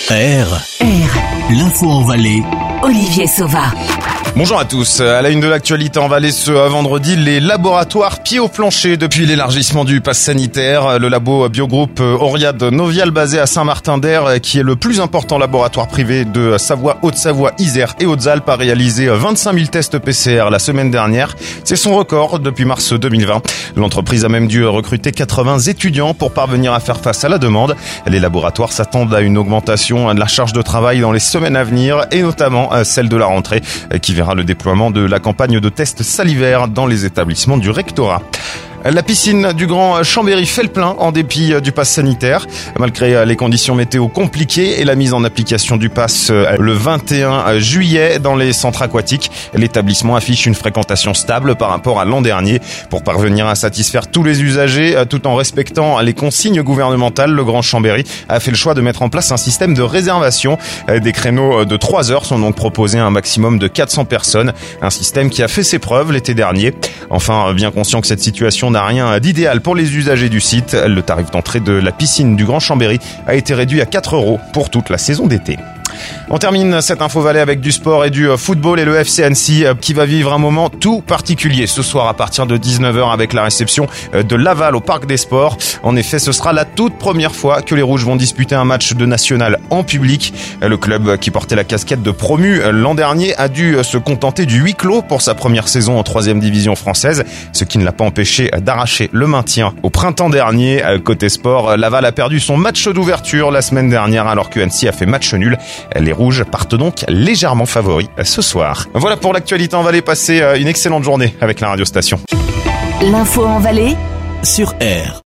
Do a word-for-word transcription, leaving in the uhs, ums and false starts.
R. R. L'info en Valais. Olivier Sauva. Bonjour à tous. À la une de l'actualité en Valais ce vendredi, les laboratoires pieds au plancher depuis l'élargissement du pass sanitaire. Le labo Biogroupe Oriade Novial basé à Saint-Martin-d'Air, qui est le plus important laboratoire privé de Savoie, Haute-Savoie, Isère et Hautes-Alpes, a réalisé vingt-cinq mille tests P C R la semaine dernière. C'est son record depuis mars deux mille vingt. L'entreprise a même dû recruter quatre-vingts étudiants pour parvenir à faire face à la demande. Les laboratoires s'attendent à une augmentation de la charge de travail dans les semaines à venir et notamment celle de la rentrée qui verra le déploiement de la campagne de tests salivaires dans les établissements du rectorat. La piscine du Grand Chambéry fait le plein en dépit du pass sanitaire. Malgré les conditions météo compliquées et la mise en application du pass le vingt et un juillet dans les centres aquatiques, l'établissement affiche une fréquentation stable par rapport à l'an dernier. Pour parvenir à satisfaire tous les usagers tout en respectant les consignes gouvernementales, le Grand Chambéry a fait le choix de mettre en place un système de réservation. Des créneaux de trois heures sont donc proposés à un maximum de quatre cents personnes. Un système qui a fait ses preuves l'été dernier. Enfin, bien conscient que cette situation n'a rien d'idéal pour les usagers du site, le tarif d'entrée de la piscine du Grand Chambéry a été réduit à quatre euros pour toute la saison d'été. On termine cette info Valais avec du sport et du football et le F C Annecy qui va vivre un moment tout particulier ce soir à partir de dix-neuf heures avec la réception de Laval au Parc des Sports. En effet, ce sera la toute première fois que les Rouges vont disputer un match de national en public. Le club qui portait la casquette de promu l'an dernier a dû se contenter du huis clos pour sa première saison en troisième division française, ce qui ne l'a pas empêché d'arracher le maintien au printemps dernier. Côté sport, Laval a perdu son match d'ouverture la semaine dernière alors que Annecy a fait match nul. Les Rouges partent donc légèrement favoris ce soir. Voilà pour l'actualité en Valais. Passez une excellente journée avec la radio station. L'info en Valais Sur R.